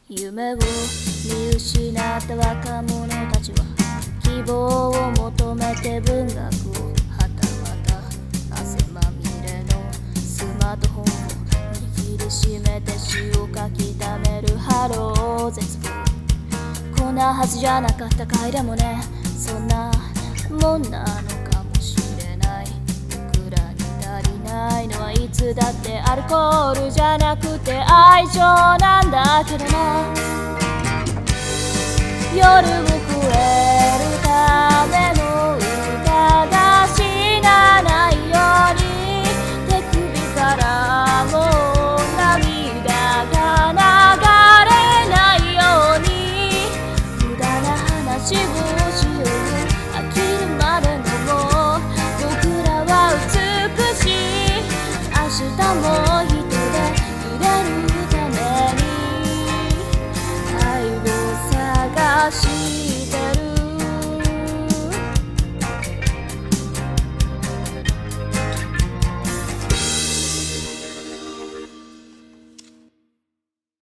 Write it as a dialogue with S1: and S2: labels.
S1: 夢を見失った若者たちは希望を求めて文学をはたまた汗まみれのスマートフォンを握りしめて詩を書き溜めるハロー絶望。こんなはずじゃなかったかい。でもね、そんなもんなのかもしれない。僕らに足りないのはいつだってアルコールじゃなくて愛情なんだけどな。夜を越えるための歌が死なないように、手首からも涙が流れないように、無駄な話をしよう。飽きるまでのも僕らは美しい。明日も